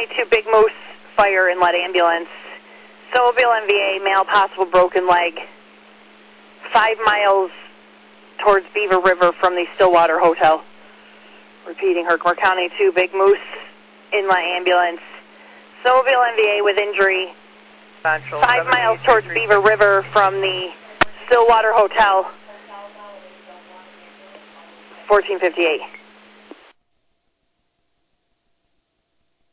2 Big Moose, fire inlet ambulance. Silverville MVA, male possible broken leg. 5 miles towards Beaver River from the Stillwater Hotel. Repeating, Herkimer County 2 Big Moose, inlet ambulance. Silverville MVA with injury. 5 miles towards Beaver River from the Stillwater Hotel. 1458.